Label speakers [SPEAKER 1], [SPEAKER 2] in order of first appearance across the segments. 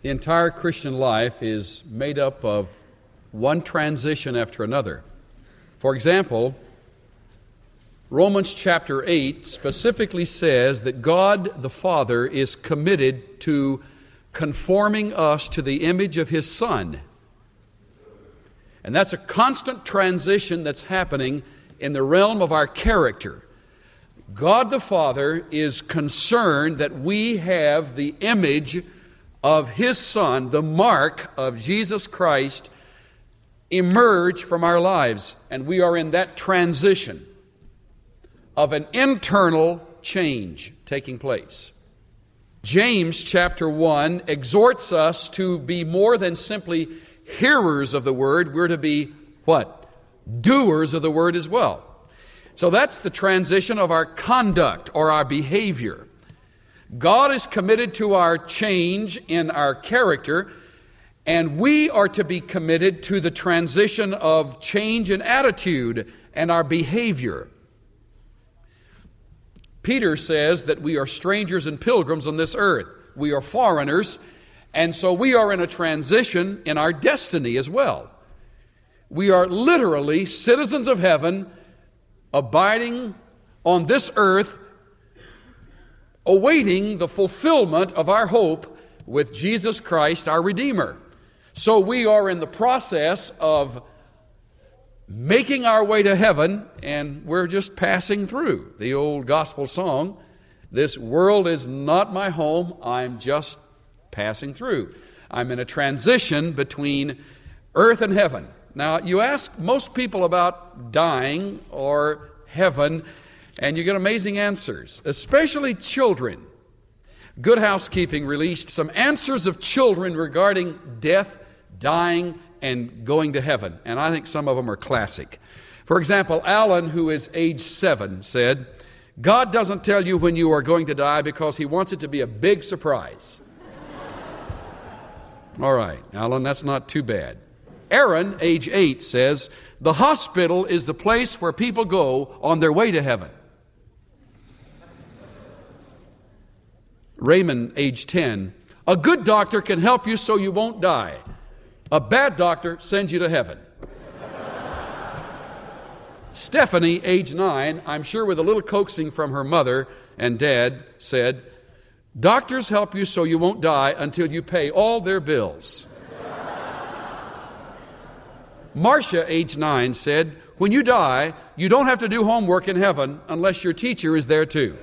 [SPEAKER 1] The entire Christian life is made up of one transition after another. For example, Romans chapter 8 specifically says that God the Father is committed to conforming us to the image of His Son. And that's a constant transition that's happening in the realm of our character. God the Father is concerned that we have the image of His Son, the mark of Jesus Christ, emerge from our lives. And we are in that transition of an internal change taking place. James chapter 1 exhorts us to be more than simply hearers of the Word. We're to be what? Doers of the Word as well. So that's the transition of our conduct or our behavior. God is committed to our change in our character, and we are to be committed to the transition of change in attitude and our behavior. Peter says that we are strangers and pilgrims on this earth. We are foreigners, and so we are in a transition in our destiny as well. We are literally citizens of heaven, abiding on this earth, awaiting the fulfillment of our hope with Jesus Christ, our Redeemer. So we are in the process of making our way to heaven, and we're just passing through. The old gospel song, "This world is not my home, I'm just passing through." I'm in a transition between earth and heaven. Now, you ask most people about dying or heaven, and you get amazing answers, especially children. Good Housekeeping released some answers of children regarding death, dying, and going to heaven. And I think some of them are classic. For example, Alan, who is age 7, said, "God doesn't tell you when you are going to die because He wants it to be a big surprise." All right, Alan, that's not too bad. Aaron, age 8, says, "The hospital is the place where people go on their way to heaven." Raymond, age 10, "A good doctor can help you so you won't die. A bad doctor sends you to heaven." Stephanie, age 9, I'm sure with a little coaxing from her mother and dad, said, "Doctors help you so you won't die until you pay all their bills." Marcia, age 9, said, "When you die, you don't have to do homework in heaven unless your teacher is there too."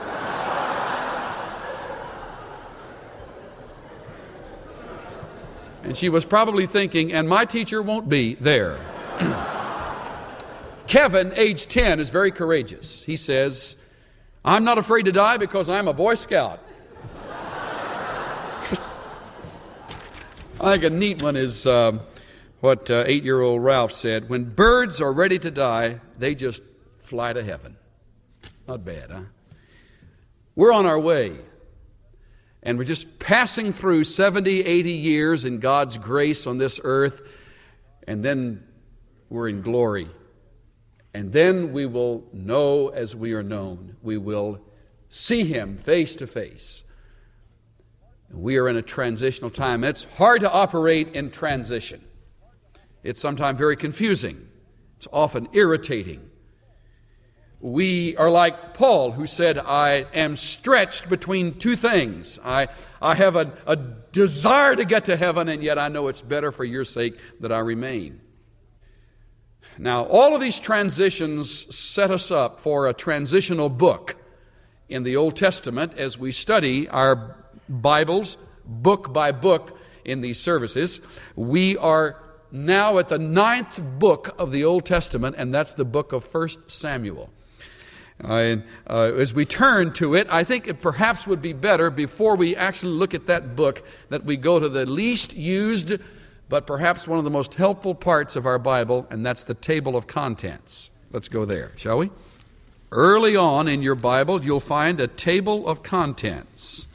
[SPEAKER 1] And she was probably thinking, and my teacher won't be there. Kevin, age 10, is very courageous. He says, "I'm not afraid to die because I'm a Boy Scout." I think a neat one is what 8-year-old Ralph said, "When birds are ready to die, they just fly to heaven." Not bad, huh? We're on our way. And we're just passing through 70, 80 years in God's grace on this earth. And then we're in glory. And then we will know as we are known. We will see Him face to face. We are in a transitional time. It's hard to operate in transition. It's sometimes very confusing. It's often irritating. We are like Paul, who said, "I am stretched between two things. I have a desire to get to heaven, and yet I know it's better for your sake that I remain." Now, all of these transitions set us up for a transitional book in the Old Testament as we study our Bibles book by book in these services. We are now at the 9th book of the Old Testament, and that's the book of 1 Samuel. As we turn to it, I think it perhaps would be better, before we actually look at that book, that we go to the least used, but perhaps one of the most helpful parts of our Bible, and that's the table of contents. Let's go there, shall we? Early on in your Bible, you'll find a table of contents.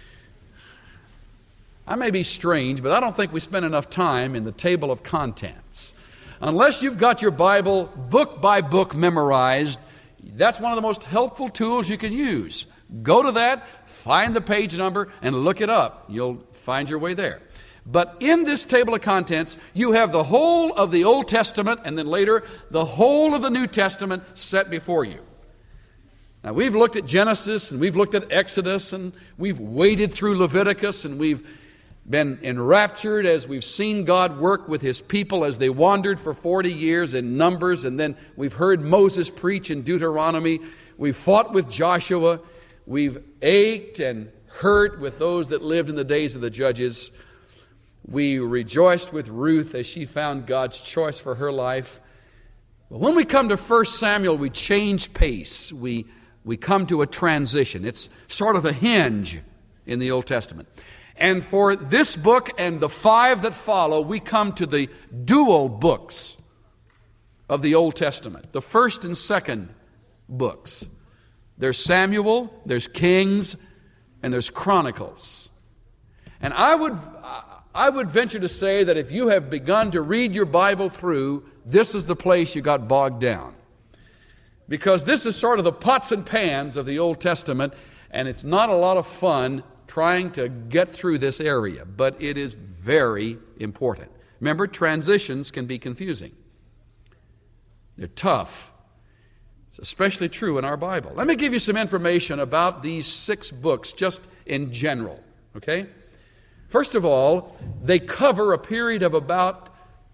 [SPEAKER 1] I may be strange, but I don't think we spend enough time in the table of contents. Unless you've got your Bible book by book memorized, that's one of the most helpful tools you can use. Go to that, find the page number, and look it up. You'll find your way there. But in this table of contents, you have the whole of the Old Testament, and then later, the whole of the New Testament set before you. Now, we've looked at Genesis, and we've looked at Exodus, and we've waded through Leviticus, and we've been enraptured as we've seen God work with His people as they wandered for 40 years in Numbers, and then we've heard Moses preach in Deuteronomy. We've fought with Joshua. We've ached and hurt with those that lived in the days of the judges. We rejoiced with Ruth as she found God's choice for her life. But when we come to 1 Samuel, we change pace. We come to a transition. It's sort of a hinge in the Old Testament. And for this book and the 5 that follow, we come to the dual books of the Old Testament, the first and second books. There's Samuel, there's Kings, and there's Chronicles. And I would venture to say that if you have begun to read your Bible through, this is the place you got bogged down. Because this is sort of the pots and pans of the Old Testament, and it's not a lot of fun trying to get through this area, but it is very important. Remember, transitions can be confusing. They're tough. It's especially true in our Bible. Let me give you some information about these 6 books just in general, okay? First of all, they cover a period of about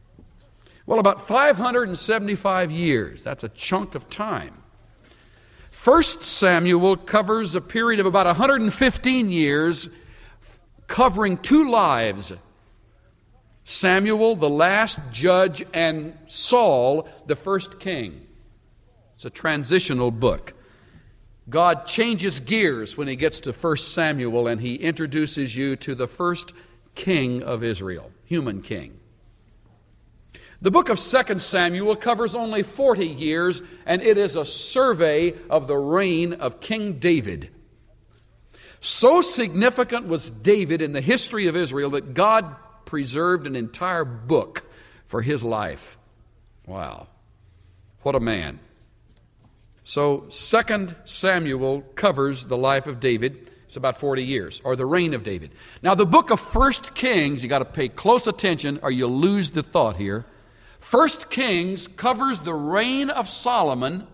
[SPEAKER 1] 575 years. That's a chunk of time. 1 Samuel covers a period of about 115 years, covering 2 lives. Samuel, the last judge, and Saul, the first king. It's a transitional book. God changes gears when He gets to 1 Samuel, and He introduces you to the first king of Israel, human king. The book of 2 Samuel covers only 40 years, and it is a survey of the reign of King David. So significant was David in the history of Israel that God preserved an entire book for his life. Wow. What a man. So 2 Samuel covers the life of David. It's about 40 years, or the reign of David. Now the book of 1 Kings, you got to pay close attention or you'll lose the thought here. 1 Kings covers the reign of Solomon.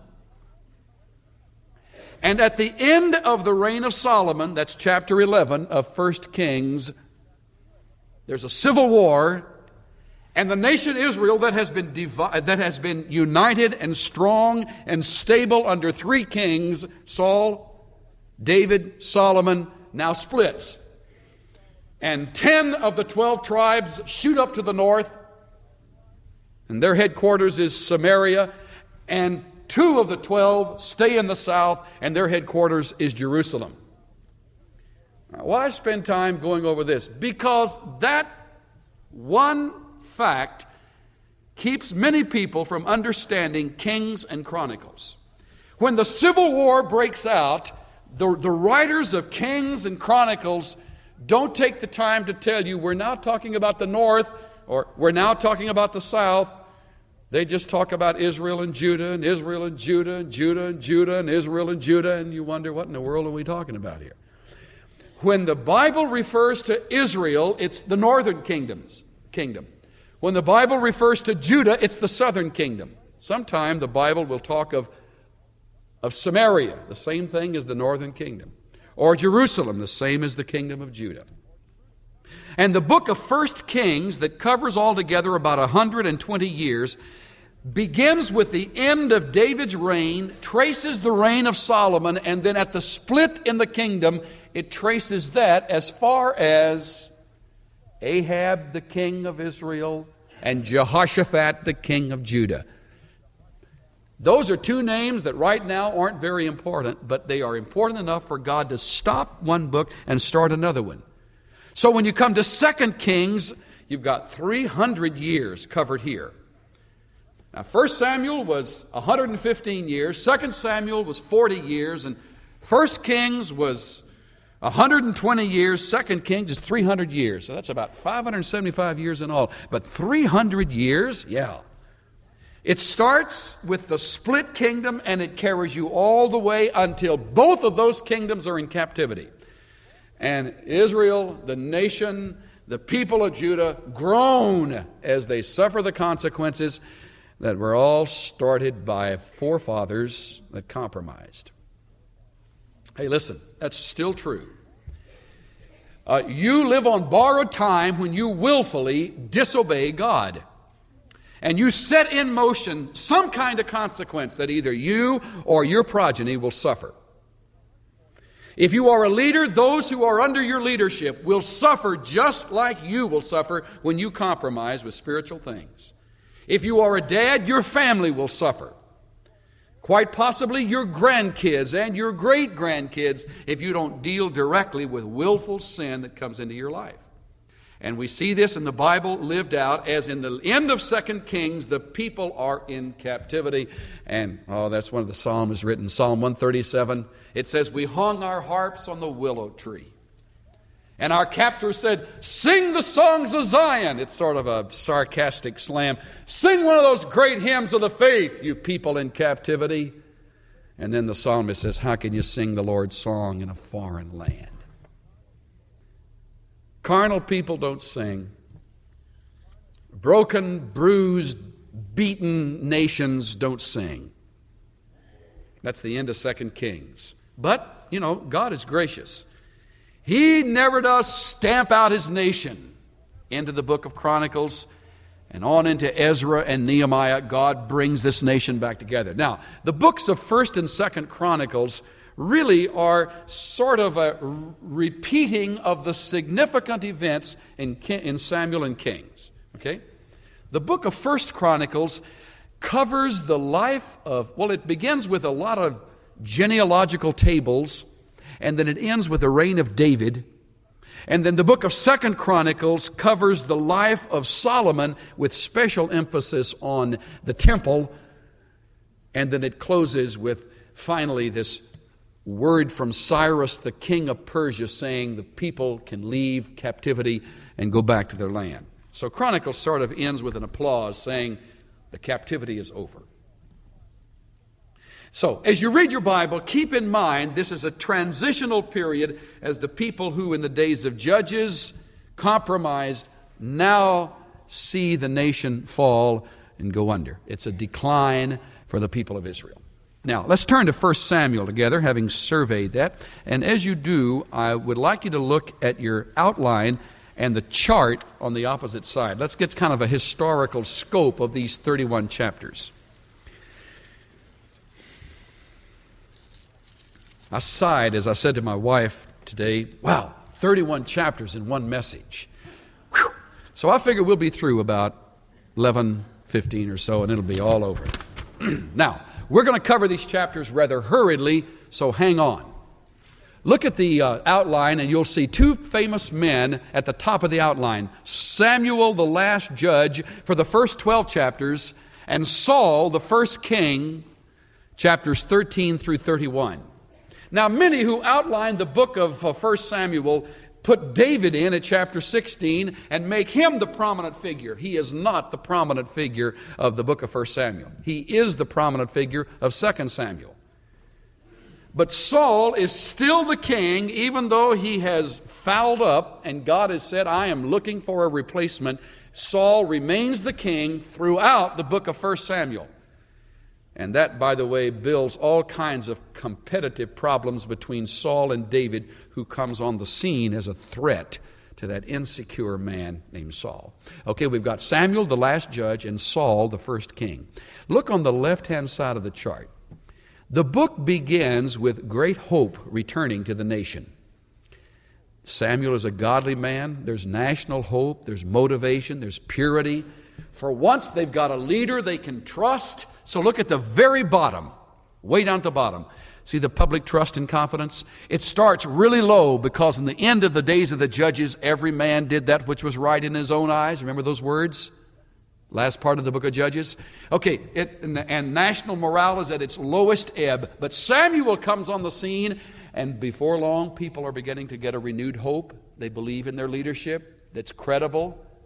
[SPEAKER 1] And at the end of the reign of Solomon, that's chapter 11 of 1 Kings, there's a civil war, and the nation Israel that has been united and strong and stable under 3 kings, Saul, David, Solomon, now splits. And 10 of the 12 tribes shoot up to the north, and their headquarters is Samaria, and 2 of the 12 stay in the south, and their headquarters is Jerusalem. Now, why spend time going over this? Because that one fact keeps many people from understanding Kings and Chronicles. When the Civil War breaks out, the writers of Kings and Chronicles don't take the time to tell you we're now talking about the north or we're now talking about the south. They just talk about Israel and Judah and Israel and Judah and Judah and Judah and Israel and Judah, and you wonder what in the world are we talking about here? When the Bible refers to Israel, it's the northern kingdom. When the Bible refers to Judah, it's the southern kingdom. Sometime the Bible will talk of Samaria, the same thing as the northern kingdom. Or Jerusalem, the same as the kingdom of Judah. And the book of 1 Kings, that covers altogether about 120 years, begins with the end of David's reign, traces the reign of Solomon, and then at the split in the kingdom, it traces that as far as Ahab, the king of Israel, and Jehoshaphat, the king of Judah. Those are 2 names that right now aren't very important, but they are important enough for God to stop one book and start another one. So when you come to 2 Kings, you've got 300 years covered here. Now, 1 Samuel was 115 years, 2 Samuel was 40 years, and 1 Kings was 120 years, 2 Kings is 300 years. So that's about 575 years in all. But 300 years, yeah. It starts with the split kingdom, and it carries you all the way until both of those kingdoms are in captivity. And Israel, the nation, the people of Judah, groan as they suffer the consequences that were all started by forefathers that compromised. Hey, listen, that's still true. You live on borrowed time when you willfully disobey God. And you set in motion some kind of consequence that either you or your progeny will suffer. If you are a leader, those who are under your leadership will suffer just like you will suffer when you compromise with spiritual things. If you are a dad, your family will suffer. Quite possibly your grandkids and your great-grandkids if you don't deal directly with willful sin that comes into your life. And we see this in the Bible lived out as in the end of 2 Kings, the people are in captivity. And, that's one of the Psalms written, Psalm 137. It says, we hung our harps on the willow tree. And our captor said, sing the songs of Zion. It's sort of a sarcastic slam. Sing one of those great hymns of the faith, you people in captivity. And then the psalmist says, how can you sing the Lord's song in a foreign land? Carnal people don't sing. Broken, bruised, beaten nations don't sing. That's the end of 2 Kings. But, God is gracious. He never does stamp out His nation. Into the book of Chronicles and on into Ezra and Nehemiah, God brings this nation back together. Now, the books of 1st and 2nd Chronicles really are sort of a repeating of the significant events in Samuel and Kings. Okay? The book of 1st Chronicles covers the life of, it begins with a lot of genealogical tables, and then it ends with the reign of David. And then the book of 2nd Chronicles covers the life of Solomon with special emphasis on the temple. And then it closes with, finally, this word from Cyrus, the king of Persia, saying the people can leave captivity and go back to their land. So Chronicles sort of ends with an applause saying the captivity is over. So, as you read your Bible, keep in mind this is a transitional period as the people who in the days of Judges compromised now see the nation fall and go under. It's a decline for the people of Israel. Now, let's turn to 1 Samuel together, having surveyed that. And as you do, I would like you to look at your outline and the chart on the opposite side. Let's get kind of a historical scope of these 31 chapters. I sighed as I said to my wife today, wow, 31 chapters in one message. Whew. So I figure we'll be through about 11, 15 or so, and it'll be all over. Now, we're going to cover these chapters rather hurriedly, so hang on. Look at the outline, and you'll see two famous men at the top of the outline. Samuel, the last judge, for the first 12 chapters, and Saul, the first king, chapters 13 through 31. Now, many who outline the book of 1 Samuel put David in at chapter 16 and make him the prominent figure. He is not the prominent figure of the book of 1 Samuel. He is the prominent figure of 2 Samuel. But Saul is still the king, even though he has fouled up and God has said, I am looking for a replacement. Saul remains the king throughout the book of 1 Samuel. And that, by the way, builds all kinds of competitive problems between Saul and David, who comes on the scene as a threat to that insecure man named Saul. Okay, we've got Samuel, the last judge, and Saul, the first king. Look on the left-hand side of the chart. The book begins with great hope returning to the nation. Samuel is a godly man. There's national hope. There's motivation. There's purity. For once, they've got a leader they can trust. So look at the very bottom, way down at the bottom. See the public trust and confidence? It starts really low because in the end of the days of the judges, every man did that which was right in his own eyes. Remember those words? Last part of the book of Judges. Okay, and national morale is at its lowest ebb. But Samuel comes on the scene, and before long, people are beginning to get a renewed hope. They believe in their leadership that's credible.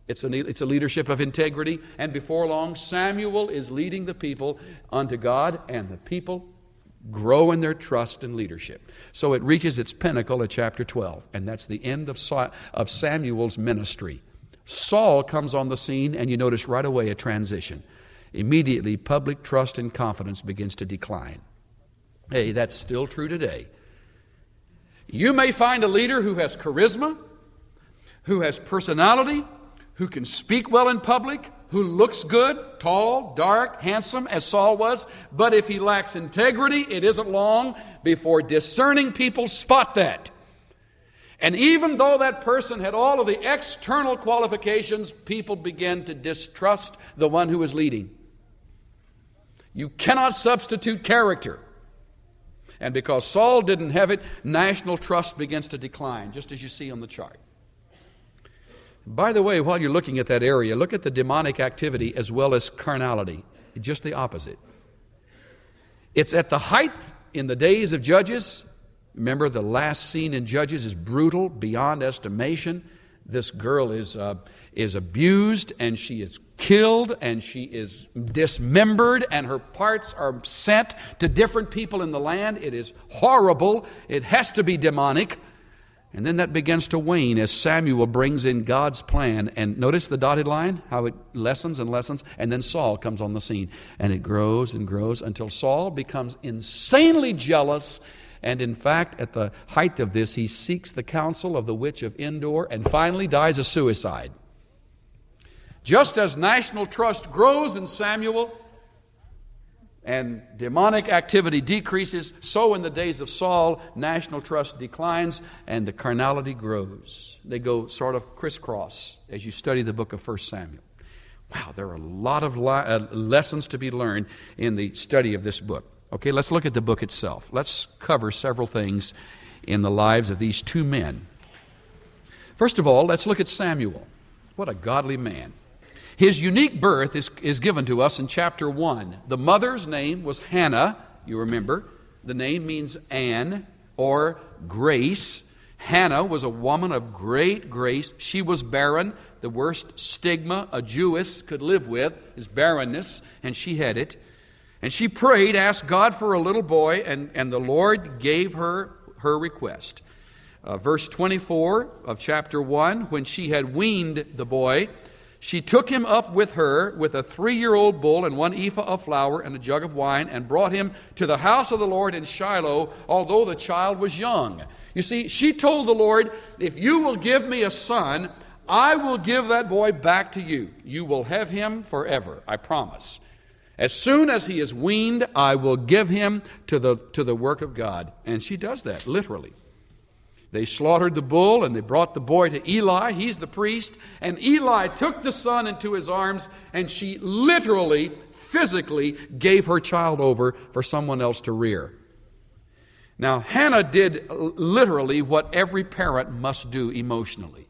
[SPEAKER 1] It's a leadership of integrity. And before long, Samuel is leading the people unto God, and the people grow in their trust and leadership. So it reaches its pinnacle at chapter 12, and that's the end of Samuel's ministry. Saul comes on the scene, and you notice right away a transition. Immediately, public trust and confidence begins to decline. Hey, that's still true today. You may find a leader who has charisma, who has personality, who can speak well in public, who looks good, tall, dark, handsome, as Saul was, but if he lacks integrity, it isn't long before discerning people spot that. And even though that person had all of the external qualifications, people begin to distrust the one who is leading. You cannot substitute character. And because Saul didn't have it, national trust begins to decline, just as you see on the chart. By the way, while you're looking at that area, look at the demonic activity as well as carnality. Just the opposite. It's at the height in the days of Judges. Remember, the last scene in Judges is brutal, beyond estimation. This girl is abused, and she is killed, and she is dismembered, and her parts are sent to different people in the land. It is horrible. It has to be demonic. And then that begins to wane as Samuel brings in God's plan. And notice the dotted line, how it lessens and lessens. And then Saul comes on the scene. And it grows and grows until Saul becomes insanely jealous. And in fact, at the height of this, he seeks the counsel of the witch of Endor and finally dies a suicide. Just as national trust grows in Samuel and demonic activity decreases, so in the days of Saul, national trust declines and the carnality grows. They go sort of crisscross as you study the book of 1 Samuel. Wow, there are a lot of lessons to be learned in the study of this book. Okay, let's look at the book itself. Let's cover several things in the lives of these two men. First of all, let's look at Samuel. What a godly man. His unique birth is given to us in chapter 1. The mother's name was Hannah, you remember. The name means Anne or grace. Hannah was a woman of great grace. She was barren. The worst stigma a Jewess could live with is barrenness, and she had it. And she prayed, asked God for a little boy, and the Lord gave her request. Verse 24 of chapter 1, when she had weaned the boy, she took him up with her with a 3-year-old bull and 1 ephah of flour and a jug of wine and brought him to the house of the Lord in Shiloh, although the child was young. You see, she told the Lord, if you will give me a son, I will give that boy back to you. You will have him forever, I promise. As soon as he is weaned, I will give him to the work of God. And she does that, literally. They slaughtered the bull and they brought the boy to Eli. He's the priest. And Eli took the son into his arms, and she literally, physically gave her child over for someone else to rear. Now, Hannah did literally what every parent must do emotionally.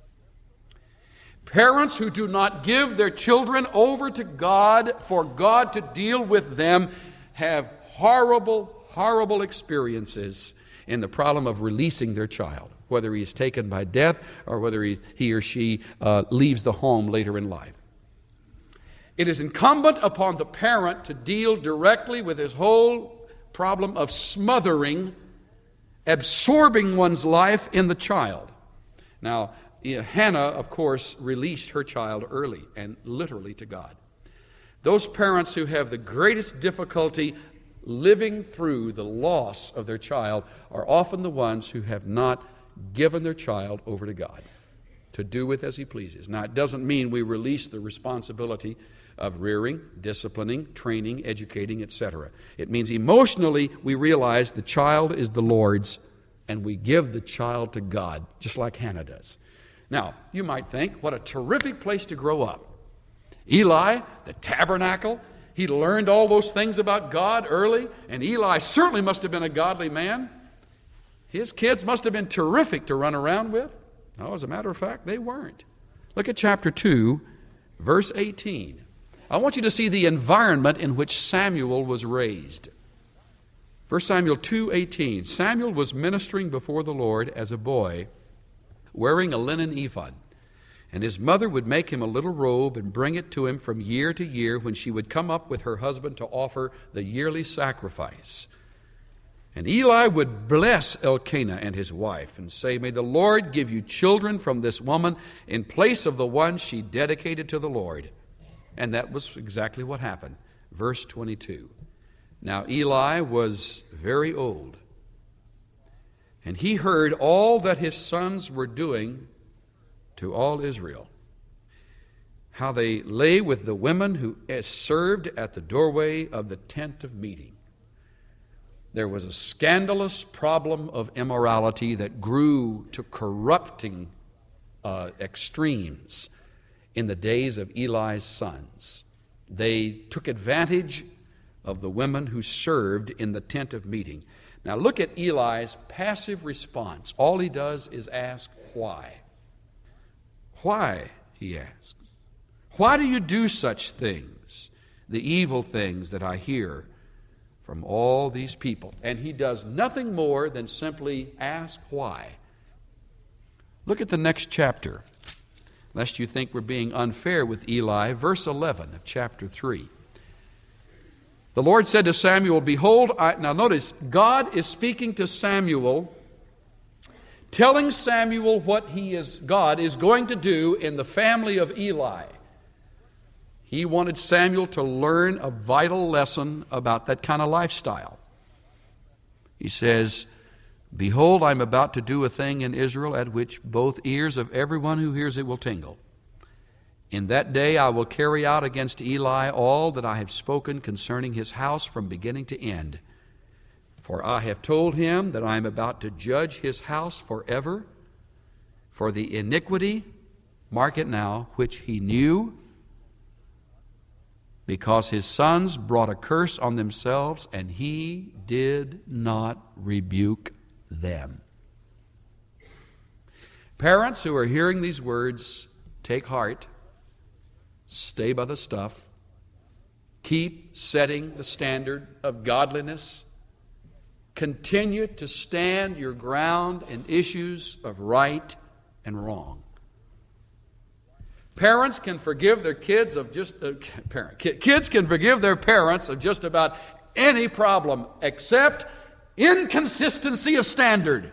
[SPEAKER 1] Parents who do not give their children over to God for God to deal with them have horrible, horrible experiences in the problem of releasing their child, whether he is taken by death or whether he or she leaves the home later in life. It is incumbent upon the parent to deal directly with this whole problem of smothering, absorbing one's life in the child. Now, Hannah, of course, released her child early and literally to God. Those parents who have the greatest difficulty living through the loss of their child are often the ones who have not given their child over to God to do with as He pleases. Now, it doesn't mean we release the responsibility of rearing, disciplining, training, educating, etc. It means emotionally we realize the child is the Lord's and we give the child to God, just like Hannah does. Now, you might think, what a terrific place to grow up. Eli, the tabernacle, he learned all those things about God early, and Eli certainly must have been a godly man. His kids must have been terrific to run around with. No, as a matter of fact, they weren't. Look at chapter 2, verse 18. I want you to see the environment in which Samuel was raised. 1 Samuel 2:18. Samuel was ministering before the Lord as a boy, wearing a linen ephod. And his mother would make him a little robe and bring it to him from year to year when she would come up with her husband to offer the yearly sacrifice. And Eli would bless Elkanah and his wife and say, "May the Lord give you children from this woman in place of the one she dedicated to the Lord." And that was exactly what happened. Verse 22. Now Eli was very old, and he heard all that his sons were doing to all Israel, how they lay with the women who served at the doorway of the tent of meeting. There was a scandalous problem of immorality that grew to corrupting extremes in the days of Eli's sons. They took advantage of the women who served in the tent of meeting. Now look at Eli's passive response. All he does is ask, why? Why, he asks. Why do you do such things, the evil things that I hear from all these people? And he does nothing more than simply ask why. Look at the next chapter, lest you think we're being unfair with Eli. Verse 11 of chapter 3. The Lord said to Samuel, "Behold," now notice, God is speaking to Samuel, telling Samuel what God is going to do in the family of Eli. He wanted Samuel to learn a vital lesson about that kind of lifestyle. He says, "Behold, I'm about to do a thing in Israel at which both ears of everyone who hears it will tingle. In that day I will carry out against Eli all that I have spoken concerning his house from beginning to end. For I have told him that I am about to judge his house forever for the iniquity," mark it now, "which he knew, because his sons brought a curse on themselves, and he did not rebuke them." Parents who are hearing these words, take heart. Stay by the stuff. Keep setting the standard of godliness. Continue to stand your ground in issues of right and wrong. Parents can forgive their kids of kids can forgive their parents of just about any problem except inconsistency of standard.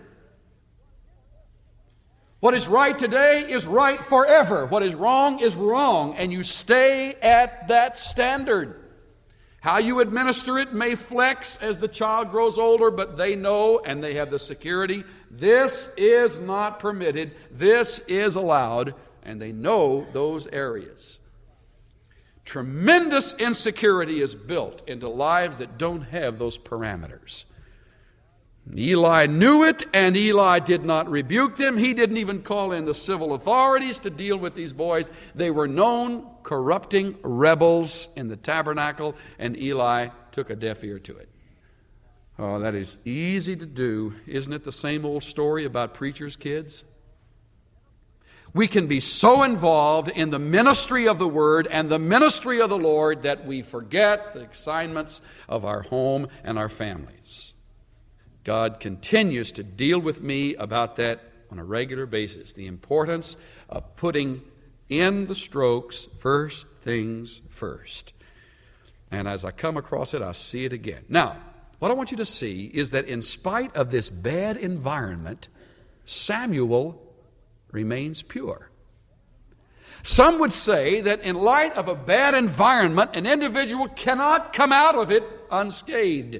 [SPEAKER 1] What is right today is right forever. What is wrong, and you stay at that standard. How you administer it may flex as the child grows older, but they know and they have the security. This is not permitted. This is allowed, and they know those areas. Tremendous insecurity is built into lives that don't have those parameters. Eli knew it, and Eli did not rebuke them. He didn't even call in the civil authorities to deal with these boys. They were known corrupting rebels in the tabernacle, and Eli took a deaf ear to it. Oh, that is easy to do. Isn't it the same old story about preachers' kids? We can be so involved in the ministry of the Word and the ministry of the Lord that we forget the assignments of our home and our families. God continues to deal with me about that on a regular basis. The importance of putting in the strokes, first things first. And as I come across it, I see it again. Now, what I want you to see is that in spite of this bad environment, Samuel remains pure. Some would say that in light of a bad environment, an individual cannot come out of it unscathed.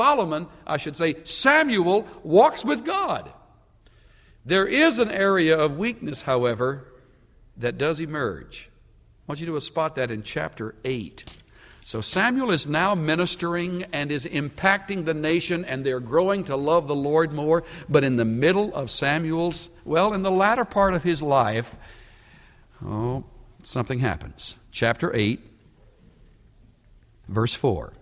[SPEAKER 1] Samuel walks with God. There is an area of weakness, however, that does emerge. I want you to spot that in chapter 8. So Samuel is now ministering and is impacting the nation, and they're growing to love the Lord more. But in the middle of in the latter part of his life, something happens. Chapter 8, verse 4.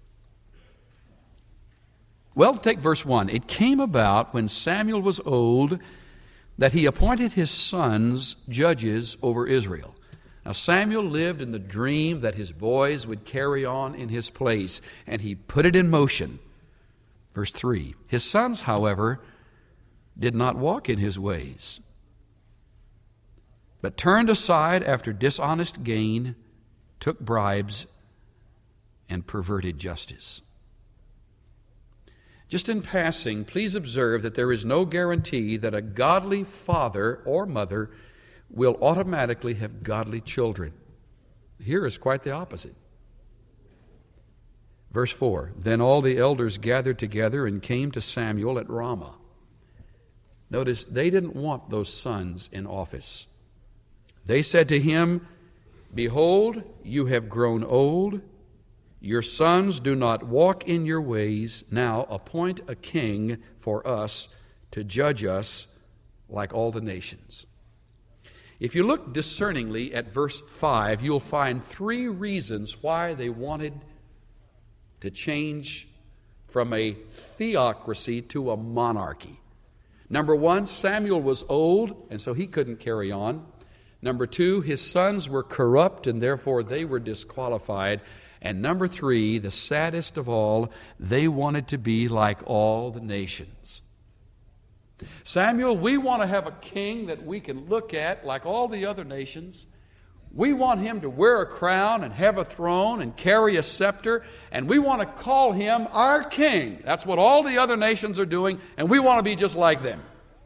[SPEAKER 1] Well, take verse 1. "It came about when Samuel was old that he appointed his sons judges over Israel." Now, Samuel lived in the dream that his boys would carry on in his place, and he put it in motion. Verse 3. "His sons, however, did not walk in his ways, but turned aside after dishonest gain, took bribes, and perverted justice. Just in passing, please observe that there is no guarantee that a godly father or mother will automatically have godly children. Here is quite the opposite. Verse 4, then all the elders gathered together and came to Samuel at Ramah. Notice, they didn't want those sons in office. They said to him, behold, you have grown old. Your sons do not walk in your ways. Now appoint a king for us to judge us like all the nations. If you look discerningly at verse 5, you'll find 3 reasons why they wanted to change from a theocracy to a monarchy. Number 1, Samuel was old, and so he couldn't carry on. Number 2, his sons were corrupt, and therefore they were disqualified. And number 3, the saddest of all, they wanted to be like all the nations. Samuel, we want to have a king that we can look at like all the other nations. We want him to wear a crown and have a throne and carry a scepter, and we want to call him our king. That's what all the other nations are doing, and we want to be just like them.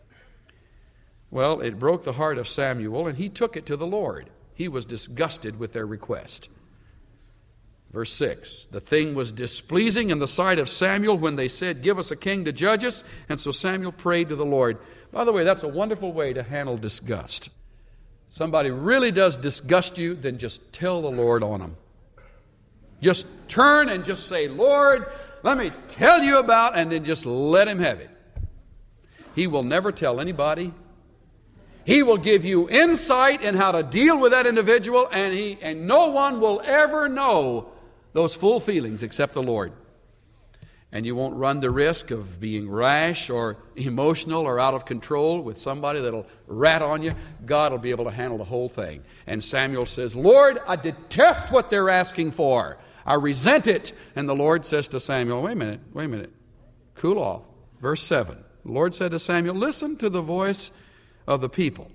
[SPEAKER 1] Well, it broke the heart of Samuel, and he took it to the Lord. He was disgusted with their request. Verse 6, the thing was displeasing in the sight of Samuel when they said, give us a king to judge us. And so Samuel prayed to the Lord. By the way, that's a wonderful way to handle disgust. Somebody really does disgust you, then just tell the Lord on them. Just turn and just say, Lord, let me tell you about, and then just let him have it. He will never tell anybody. He will give you insight in how to deal with that individual, and no one will ever know those full feelings except the Lord. And you won't run the risk of being rash or emotional or out of control with somebody that'll rat on you. God will be able to handle the whole thing. And Samuel says, Lord, I detest what they're asking for. I resent it. And the Lord says to Samuel, wait a minute, cool off. Verse 7, the Lord said to Samuel, listen to the voice of the people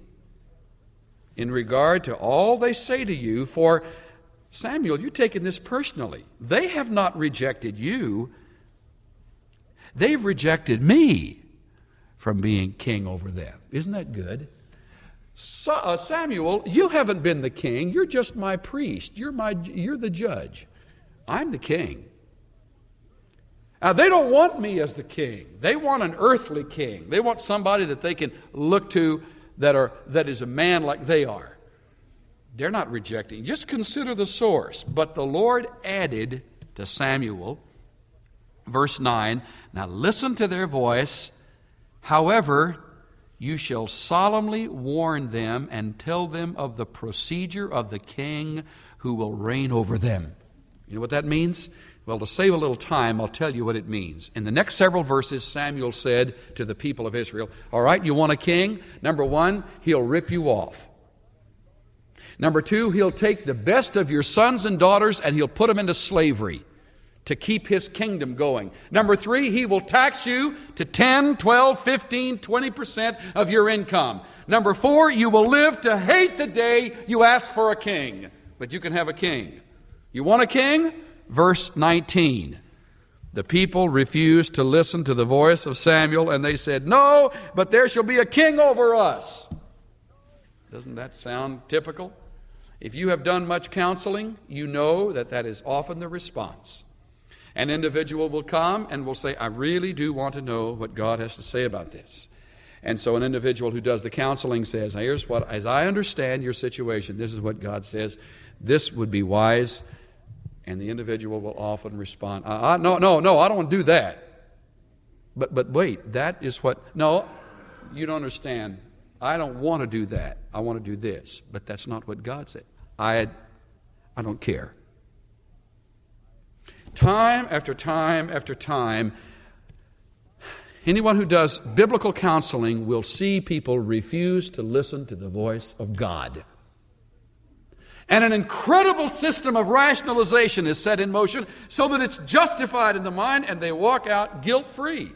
[SPEAKER 1] in regard to all they say to you, for Samuel, you're taking this personally. They have not rejected you. They've rejected me from being king over them. Isn't that good? Samuel, you haven't been the king. You're just my priest. You're the judge. I'm the king. They don't want me as the king. They want an earthly king. They want somebody that they can look to that is a man like they are. They're not rejecting. Just consider the source. But the Lord added to Samuel, verse 9, now listen to their voice. However, you shall solemnly warn them and tell them of the procedure of the king who will reign over them. You know what that means? Well, to save a little time, I'll tell you what it means. In the next several verses, Samuel said to the people of Israel, all right, you want a king? Number 1, he'll rip you off. Number 2, he'll take the best of your sons and daughters and he'll put them into slavery to keep his kingdom going. Number 3, he will tax you to 10, 12, 15, 20% of your income. Number 4, you will live to hate the day you ask for a king. But you can have a king. You want a king? Verse 19. The people refused to listen to the voice of Samuel, and they said, no, but there shall be a king over us. Doesn't that sound typical? If you have done much counseling, you know that is often the response. An individual will come and will say, I really do want to know what God has to say about this. And so an individual who does the counseling says, here's what, as I understand your situation, this is what God says. This would be wise. And the individual will often respond, no, I don't want to do that. But wait, that is what, no, you don't understand. I don't want to do that. I want to do this. But that's not what God said. I don't care. Time after time after time, anyone who does biblical counseling will see people refuse to listen to the voice of God. And an incredible system of rationalization is set in motion so that it's justified in the mind and they walk out guilt-free.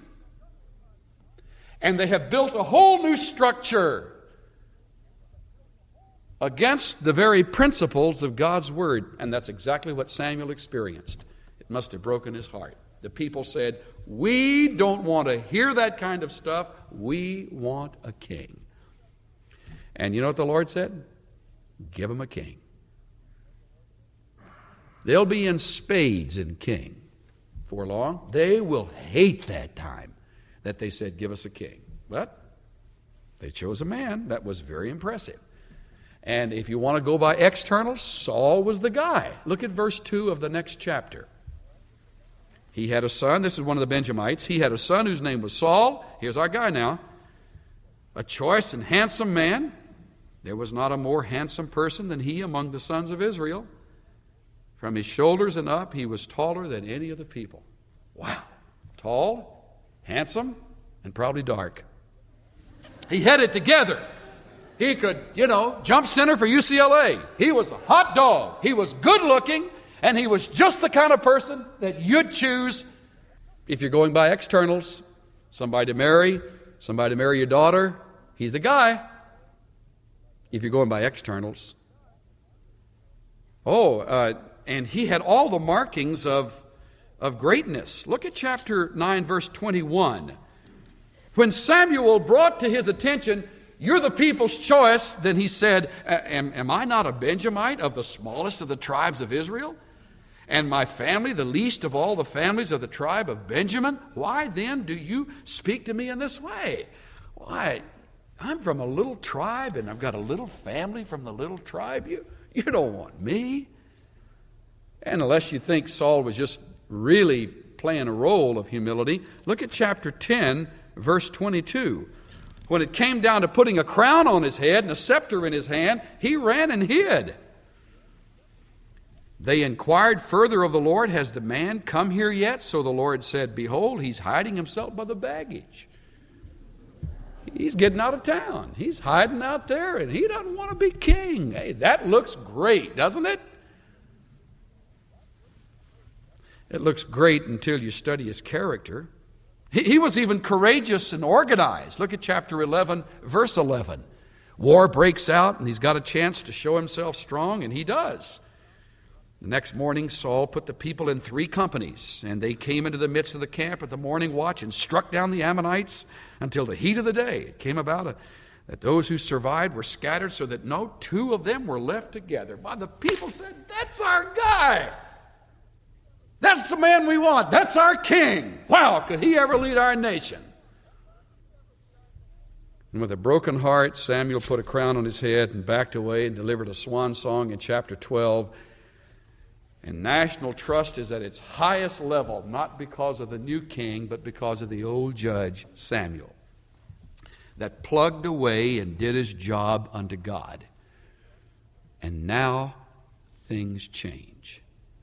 [SPEAKER 1] And they have built a whole new structure against the very principles of God's Word. And that's exactly what Samuel experienced. It must have broken his heart. The people said, we don't want to hear that kind of stuff. We want a king. And you know what the Lord said? Give them a king. They'll be in spades in king. Before long, they will hate that time that they said, give us a king. But they chose a man that was very impressive. And if you want to go by externals, Saul was the guy. Look at verse 2 of the next chapter. He had a son. This is one of the Benjamites. He had a son whose name was Saul. Here's our guy now. A choice and handsome man. There was not a more handsome person than he among the sons of Israel. From his shoulders and up, he was taller than any of the people. Wow. Tall, handsome, and probably dark. He had it together. He could, jump center for UCLA. He was a hot dog. He was good looking, and he was just the kind of person that you'd choose if you're going by externals. Somebody to marry your daughter. He's the guy. If you're going by externals. And he had all the markings of greatness. Look at chapter 9, verse 21. When Samuel brought to his attention, you're the people's choice, then he said, am I not a Benjamite of the smallest of the tribes of Israel? And my family, the least of all the families of the tribe of Benjamin? Why then do you speak to me in this way? Why, I'm from a little tribe and I've got a little family from the little tribe. You don't want me. And unless you think Saul was just really playing a role of humility, look at chapter 10, verse 22. When it came down to putting a crown on his head and a scepter in his hand, he ran and hid. They inquired further of the Lord, has the man come here yet? So the Lord said, behold, he's hiding himself by the baggage. He's getting out of town. He's hiding out there, and he doesn't want to be king. Hey, that looks great, doesn't it? It looks great until you study his character. He was even courageous and organized. Look at chapter 11, verse 11. War breaks out, and he's got a chance to show himself strong, and he does. The next morning, Saul put the people in 3 companies, and they came into the midst of the camp at the morning watch and struck down the Ammonites until the heat of the day. It came about that those who survived were scattered so that no 2 of them were left together. But the people said, that's our guy. That's the man we want. That's our king. Wow, could he ever lead our nation? And with a broken heart, Samuel put a crown on his head and backed away and delivered a swan song in chapter 12. And national trust is at its highest level, not because of the new king, but because of the old judge, Samuel, that plugged away and did his job unto God. And now things change.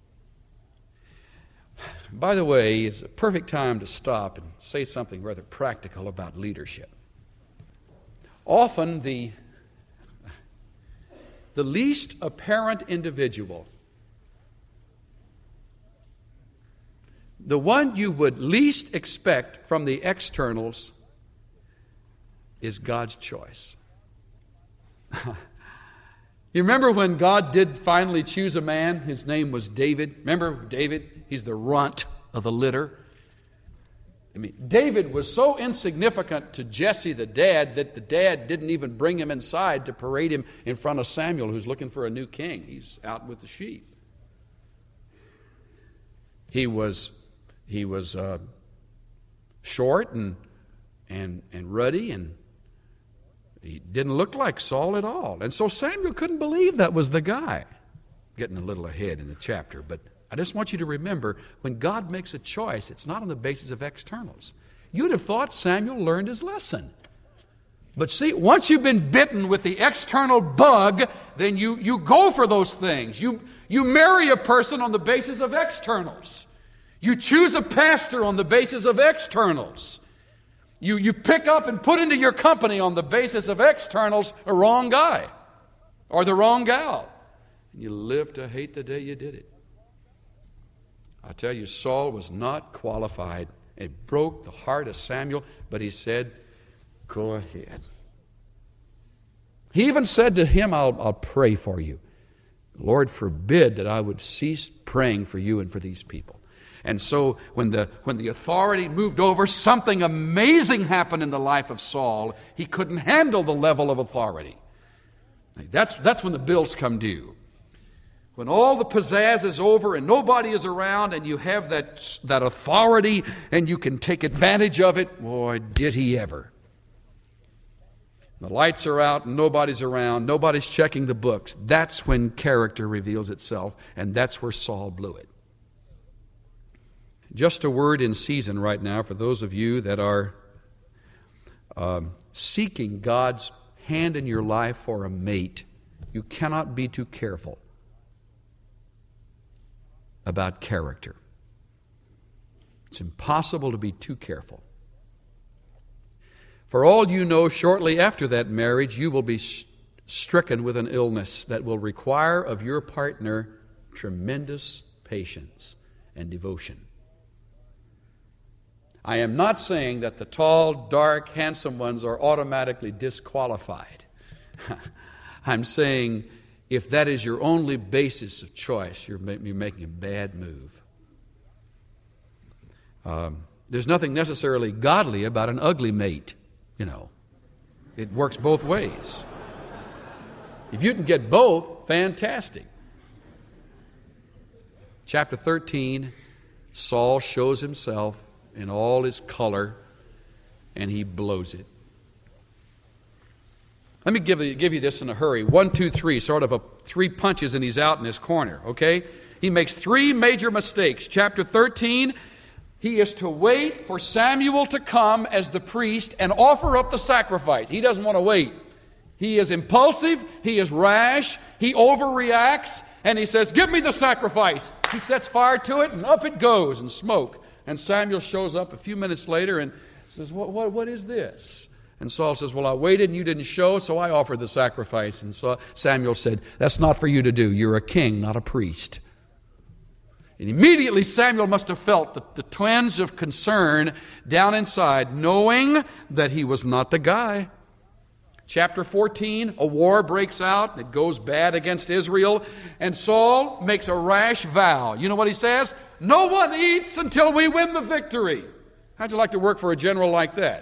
[SPEAKER 1] By the way, it's a perfect time to stop and say something rather practical about leadership. Often the least apparent individual, the one you would least expect from the externals, is God's choice. You remember when God did finally choose a man? His name was David. Remember David? He's the runt of the litter. David was so insignificant to Jesse, the dad, that the dad didn't even bring him inside to parade him in front of Samuel, who's looking for a new king. He's out with the sheep. He was short and ruddy, and he didn't look like Saul at all. And so Samuel couldn't believe that was the guy. Getting a little ahead in the chapter, but I just want you to remember, when God makes a choice, it's not on the basis of externals. You'd have thought Samuel learned his lesson. But see, once you've been bitten with the external bug, then you go for those things. You marry a person on the basis of externals. You choose a pastor on the basis of externals. You pick up and put into your company on the basis of externals a wrong guy or the wrong gal. And you live to hate the day you did it. I tell you, Saul was not qualified. It broke the heart of Samuel, but he said, go ahead. He even said to him, I'll pray for you. Lord forbid that I would cease praying for you and for these people. And so when the authority moved over, something amazing happened in the life of Saul. He couldn't handle the level of authority. That's when the bills come due. When all the pizzazz is over and nobody is around and you have that authority and you can take advantage of it, boy, did he ever. The lights are out and nobody's around, nobody's checking the books. That's when character reveals itself, and that's where Saul blew it. Just a word in season right now for those of you that are seeking God's hand in your life for a mate. You cannot be too careful about character. It's impossible to be too careful. For all you know, shortly after that marriage, you will be stricken with an illness that will require of your partner tremendous patience and devotion. I am not saying that the tall, dark, handsome ones are automatically disqualified. I'm saying if that is your only basis of choice, you're making a bad move. There's nothing necessarily godly about an ugly mate. You know, it works both ways. If you can get both, fantastic. Chapter 13, Saul shows himself in all his color, and he blows it. Let me give you this in a hurry. 1, 2, 3, sort of 3 punches, and he's out in his corner, okay? He makes 3 major mistakes. Chapter 13, he is to wait for Samuel to come as the priest and offer up the sacrifice. He doesn't want to wait. He is impulsive, he is rash, he overreacts, and he says, give me the sacrifice. He sets fire to it, and up it goes in smoke. And Samuel shows up a few minutes later and says, what is this? And Saul says, well, I waited and you didn't show, so I offered the sacrifice. And so Samuel said, that's not for you to do. You're a king, not a priest. And immediately Samuel must have felt the twinge of concern down inside, knowing that he was not the guy. Chapter 14, a war breaks out. It goes bad against Israel. And Saul makes a rash vow. You know what he says? No one eats until we win the victory. How'd you like to work for a general like that?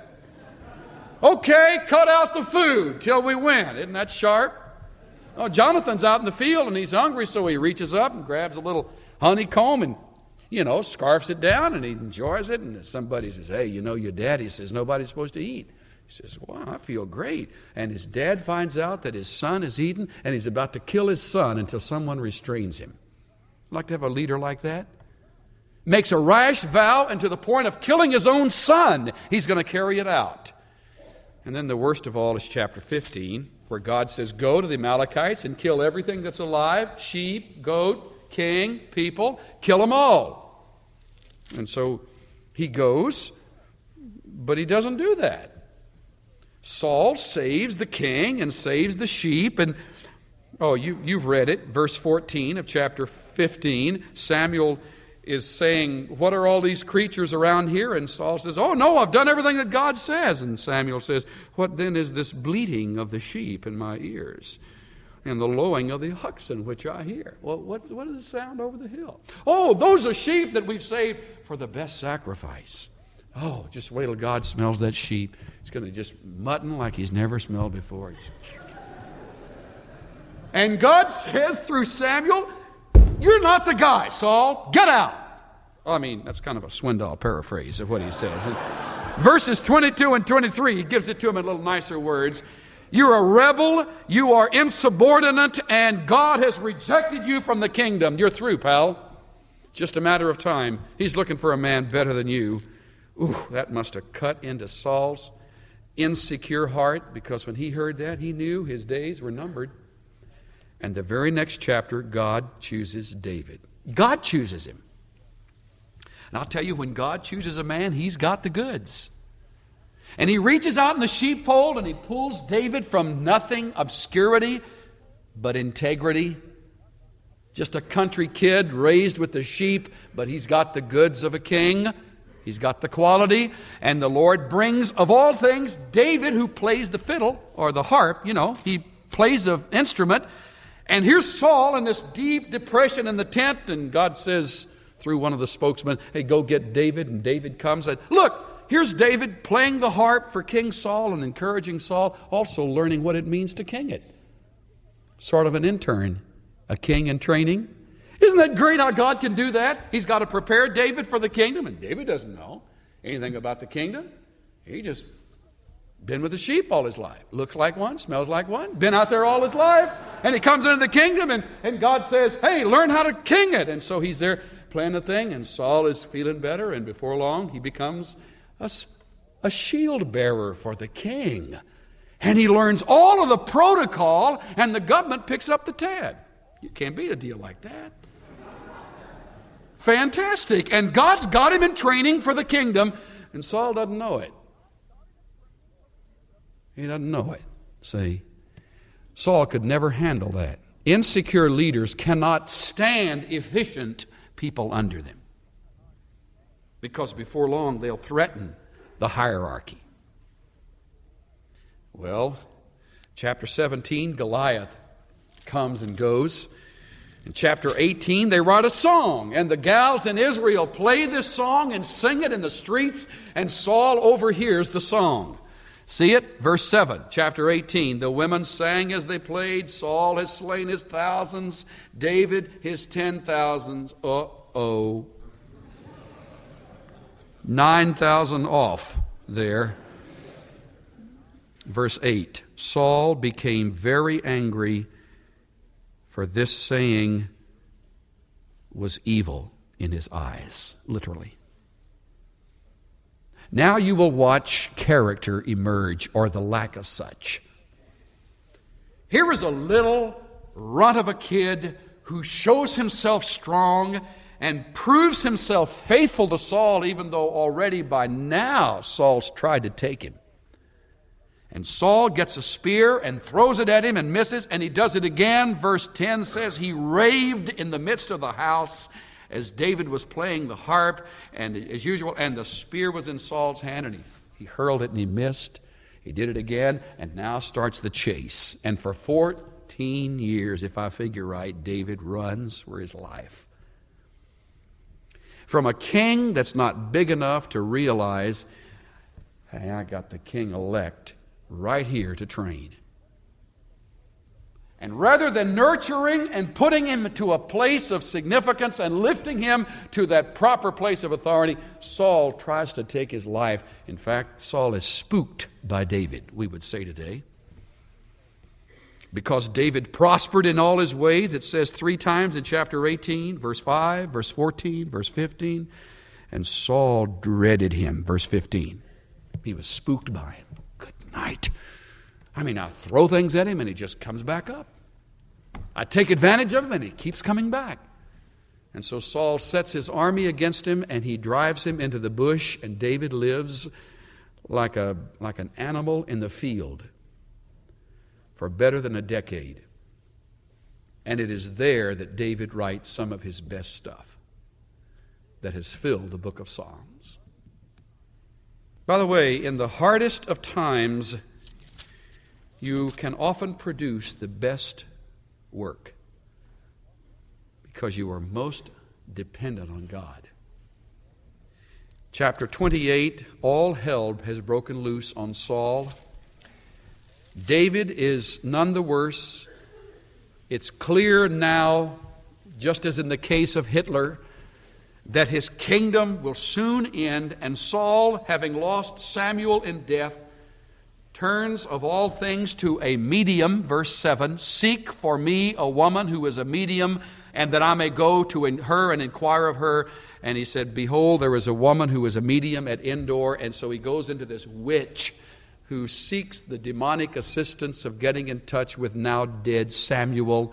[SPEAKER 1] Okay, cut out the food till we win. Isn't that sharp? Oh, Jonathan's out in the field and he's hungry, so he reaches up and grabs a little honeycomb and, scarfs it down and he enjoys it. And somebody says, hey, your daddy says nobody's supposed to eat. He says, wow, I feel great. And his dad finds out that his son is eaten and he's about to kill his son until someone restrains him. Like to have a leader like that? Makes a rash vow and to the point of killing his own son, he's going to carry it out. And then the worst of all is chapter 15, where God says, go to the Amalekites and kill everything that's alive, sheep, goat, king, people, kill them all. And so he goes, but he doesn't do that. Saul saves the king and saves the sheep. And, you've read it, verse 14 of chapter 15. Samuel is saying, what are all these creatures around here? And Saul says, oh no, I've done everything that God says. And Samuel says, what then is this bleating of the sheep in my ears and the lowing of the oxen which I hear? Well, what is the sound over the hill? Oh, those are sheep that we've saved for the best sacrifice. Oh, just wait till God smells that sheep. It's going to just mutton like he's never smelled before. And God says through Samuel, you're not the guy, Saul. Get out. I mean, that's kind of a Swindoll paraphrase of what he says. And verses 22 and 23, he gives it to him in a little nicer words. You're a rebel, you are insubordinate, and God has rejected you from the kingdom. You're through, pal. Just a matter of time. He's looking for a man better than you. Ooh, that must have cut into Saul's insecure heart, because when he heard that, he knew his days were numbered. And the very next chapter, God chooses David. God chooses him. And I'll tell you, when God chooses a man, he's got the goods. And he reaches out in the sheepfold and he pulls David from nothing, obscurity, but integrity. Just a country kid raised with the sheep, but he's got the goods of a king. He's got the quality. And the Lord brings, of all things, David, who plays the fiddle or the harp, he plays an instrument. And here's Saul in this deep depression in the tent, and God says through one of the spokesmen, hey, go get David. And David comes and, look, here's David playing the harp for King Saul and encouraging Saul, also learning what it means to king it. Sort of an intern, a king in training. Isn't that great how God can do that? He's got to prepare David for the kingdom, and David doesn't know anything about the kingdom. He just been with the sheep all his life. Looks like one, smells like one, been out there all his life. And he comes into the kingdom, and God says, hey, learn how to king it. And so he's there playing the thing, and Saul is feeling better, and before long he becomes a shield bearer for the king. And he learns all of the protocol, and the government picks up the tab. You can't beat a deal like that. Fantastic. And God's got him in training for the kingdom, and Saul doesn't know it. He doesn't know it. See, Saul could never handle that. Insecure leaders cannot stand efficient people under them, because before long they'll threaten the hierarchy. Well, chapter 17, Goliath comes and goes. In chapter 18, they write a song, and the gals in Israel play this song and sing it in the streets, and Saul overhears the song. See it? Verse 7, chapter 18. The women sang as they played, Saul has slain his thousands, David his 10,000s. Uh-oh. 9,000 off there. Verse 8, Saul became very angry, for this saying was evil in his eyes, literally. Now you will watch character emerge, or the lack of such. Here is a little runt of a kid who shows himself strong and proves himself faithful to Saul, even though already by now Saul's tried to take him. And Saul gets a spear and throws it at him and misses, and he does it again. Verse 10 says he raved in the midst of the house as David was playing the harp, and as usual, and the spear was in Saul's hand, and he hurled it and he missed. He did it again, and now starts the chase. And for 14 years, if I figure right, David runs for his life. From a king that's not big enough to realize, hey, I got the king-elect right here to train. And rather than nurturing and putting him to a place of significance and lifting him to that proper place of authority, Saul tries to take his life. In fact, Saul is spooked by David, we would say today. Because David prospered in all his ways, it says 3 times in chapter 18, verse 5, verse 14, verse 15. And Saul dreaded him, verse 15. He was spooked by him. Good night. I mean, I throw things at him and he just comes back up. I take advantage of him and he keeps coming back. And so Saul sets his army against him and he drives him into the bush, and David lives like an animal in the field for better than a decade. And it is there that David writes some of his best stuff that has filled the book of Psalms. By the way, in the hardest of times, you can often produce the best work because you are most dependent on God. Chapter 28, all hell has broken loose on Saul. David is none the worse. It's clear now, just as in the case of Hitler, that his kingdom will soon end, and Saul, having lost Samuel in death, turns of all things to a medium, verse 7, seek for me a woman who is a medium, and that I may go to her and inquire of her. And he said, behold, there is a woman who is a medium at Endor. And so he goes into this witch who seeks the demonic assistance of getting in touch with now dead Samuel.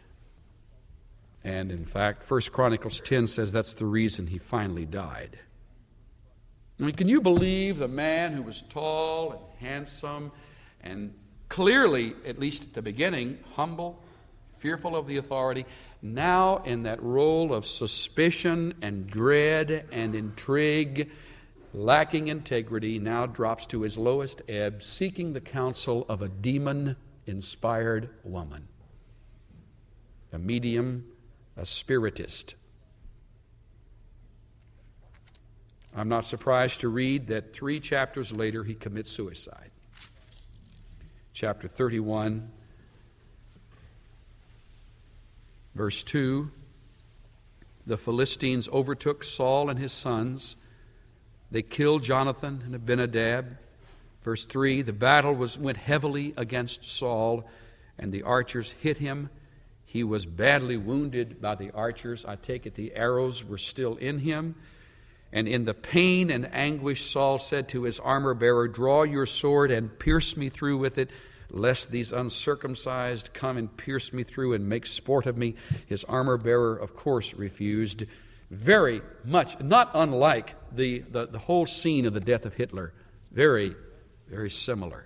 [SPEAKER 1] And in fact, 1 Chronicles 10 says that's the reason he finally died. I mean, can you believe the man who was tall and handsome and clearly, at least at the beginning, humble, fearful of the authority, now in that role of suspicion and dread and intrigue, lacking integrity, now drops to his lowest ebb, seeking the counsel of a demon inspired woman, a medium, a spiritist. I'm not surprised to read that 3 chapters later he commits suicide. Chapter 31, verse 2, the Philistines overtook Saul and his sons. They killed Jonathan and Abinadab. Verse 3, the battle went heavily against Saul, and the archers hit him. He was badly wounded by the archers. I take it the arrows were still in him. And in the pain and anguish, Saul said to his armor-bearer, draw your sword and pierce me through with it, lest these uncircumcised come and pierce me through and make sport of me. His armor-bearer, of course, refused. Very much, not unlike the whole scene of the death of Hitler. Very, very similar.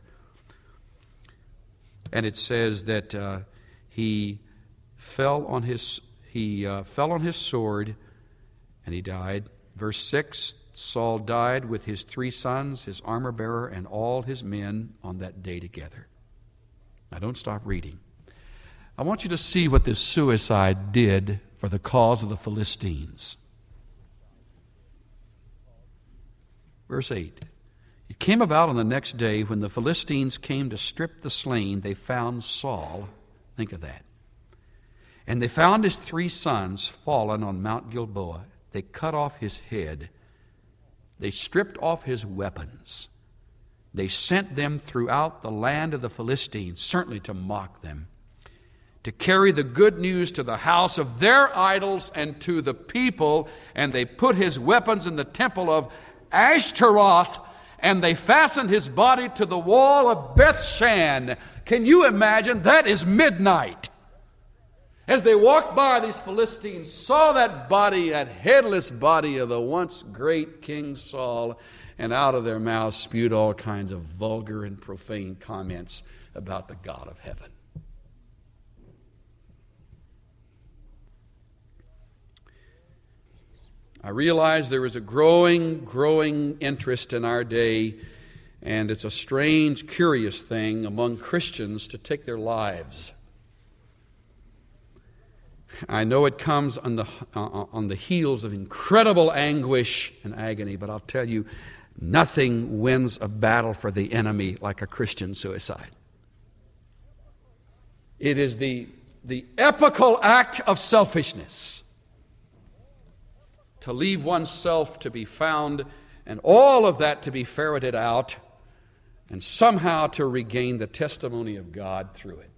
[SPEAKER 1] And it says that he fell on his sword and he died. Verse 6, Saul died with his 3 sons, his armor-bearer, and all his men on that day together. Now don't stop reading. I want you to see what this suicide did for the cause of the Philistines. Verse 8, it came about on the next day when the Philistines came to strip the slain, they found Saul. Think of that. And they found his 3 sons fallen on Mount Gilboa. They cut off his head. They stripped off his weapons. They sent them throughout the land of the Philistines, certainly to mock them, to carry the good news to the house of their idols and to the people. And they put his weapons in the temple of Ashtaroth, and they fastened his body to the wall of Bethshan. Can you imagine? That is midnight. As they walked by, these Philistines saw that body, that headless body of the once great King Saul, and out of their mouths spewed all kinds of vulgar and profane comments about the God of heaven. I realize there is a growing interest in our day, and it's a strange, curious thing among Christians to take their lives. I know it comes on the heels of incredible anguish and agony, but I'll tell you, nothing wins a battle for the enemy like a Christian suicide. It is the epical act of selfishness to leave oneself to be found and all of that to be ferreted out and somehow to regain the testimony of God through it.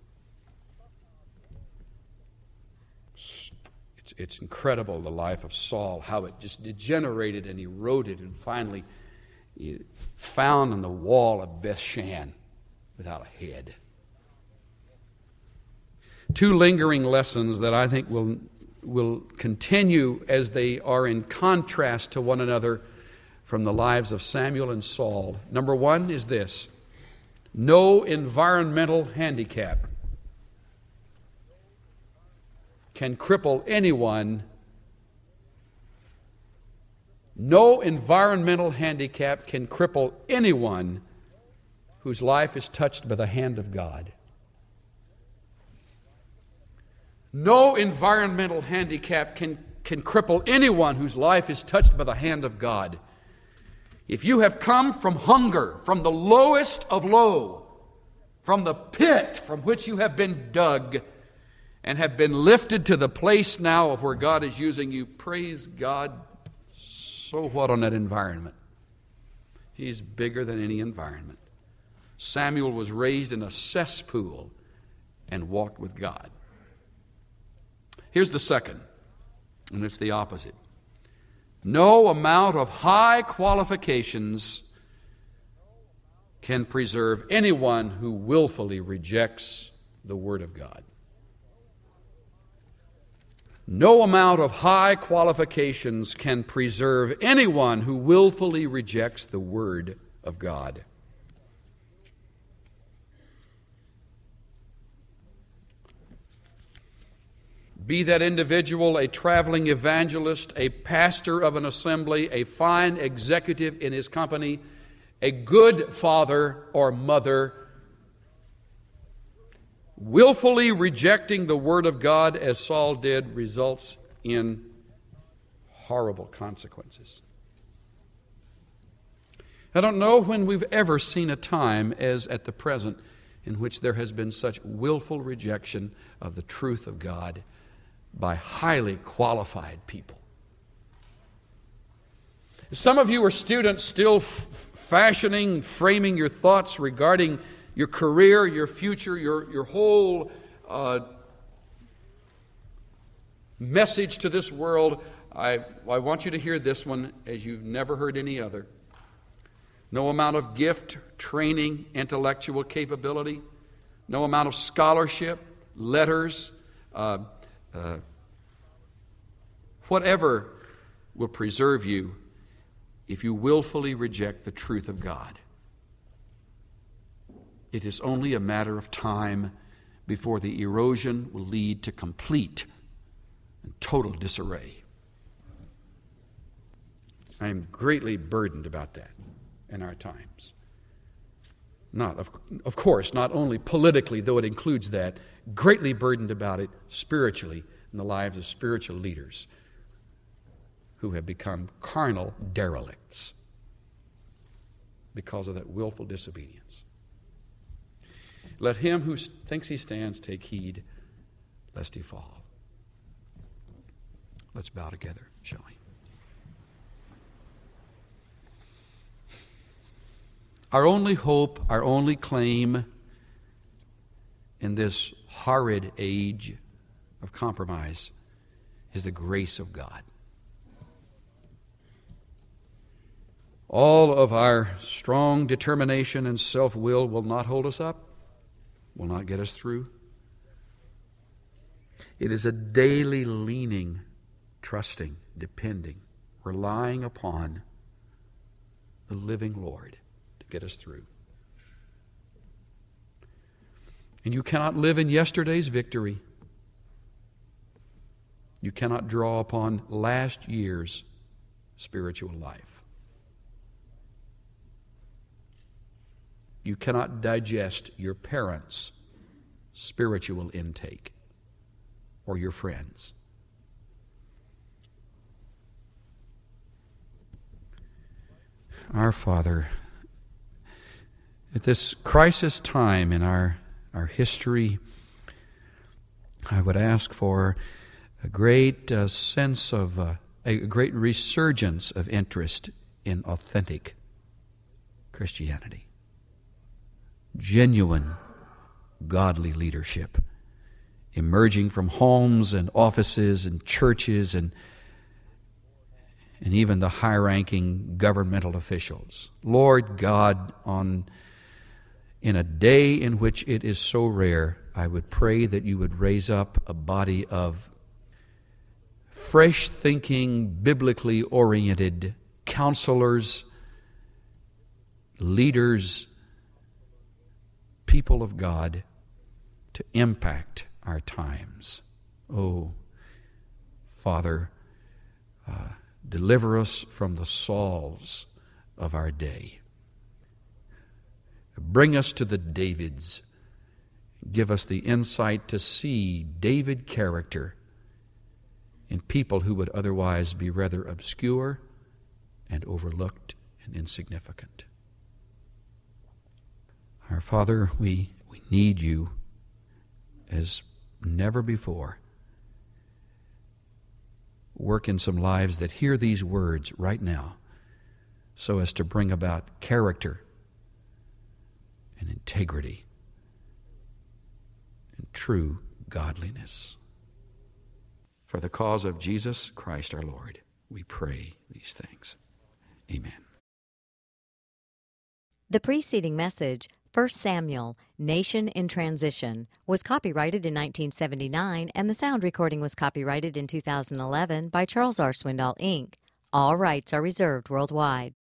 [SPEAKER 1] It's incredible, the life of Saul, how it just degenerated and eroded and finally found on the wall of Bethshan without a head. 2 lingering lessons that I think will continue as they are in contrast to one another from the lives of Samuel and Saul. Number 1 is this: no environmental handicap can cripple anyone. No environmental handicap can cripple anyone whose life is touched by the hand of God. No environmental handicap can cripple anyone whose life is touched by the hand of God. If you have come from hunger, from the lowest of low, from the pit from which you have been dug, and have been lifted to the place now of where God is using you, praise God. So what on that environment? He's bigger than any environment. Samuel was raised in a cesspool and walked with God. Here's the second, and it's the opposite. No amount of high qualifications can preserve anyone who willfully rejects the Word of God. No amount of high qualifications can preserve anyone who willfully rejects the Word of God. Be that individual a traveling evangelist, a pastor of an assembly, a fine executive in his company, a good father or mother, willfully rejecting the Word of God as Saul did results in horrible consequences. I don't know when we've ever seen a time as at the present in which there has been such willful rejection of the truth of God by highly qualified people. Some of you are students still framing your thoughts regarding your career, your future, your whole message to this world. I want you to hear this one as you've never heard any other. No amount of gift, training, intellectual capability, no amount of scholarship, letters, whatever will preserve you if you willfully reject the truth of God. It is only a matter of time before the erosion will lead to complete and total disarray. I am greatly burdened about that in our times. Not, of course, not only politically, though it includes that, greatly burdened about it spiritually in the lives of spiritual leaders who have become carnal derelicts because of that willful disobedience. Let him who thinks he stands take heed lest he fall. Let's bow together, shall we? Our only hope, our only claim in this horrid age of compromise is the grace of God. All of our strong determination and self-will will not hold us up, will not get us through. It is a daily leaning, trusting, depending, relying upon the living Lord to get us through. And you cannot live in yesterday's victory. You cannot draw upon last year's spiritual life. You cannot digest your parents' spiritual intake or your friends. Our Father, at this crisis time in our history, I would ask for a great sense of, a great resurgence of interest in authentic Christianity. Genuine, godly leadership emerging from homes and offices and churches and even the high-ranking governmental officials. Lord God, in a day in which it is so rare, I would pray that you would raise up a body of fresh-thinking, biblically oriented counselors, leaders, people of God to impact our times. Oh, Father, deliver us from the Sauls of our day. Bring us to the Davids. Give us the insight to see David character in people who would otherwise be rather obscure and overlooked and insignificant. Our Father, we need you as never before. Work in some lives that hear these words right now so as to bring about character and integrity and true godliness. For the cause of Jesus Christ our Lord, we pray these things. Amen.
[SPEAKER 2] The preceding message, 1 Samuel, Nation in Transition, was copyrighted in 1979, and the sound recording was copyrighted in 2011 by Charles R. Swindoll, Inc. All rights are reserved worldwide.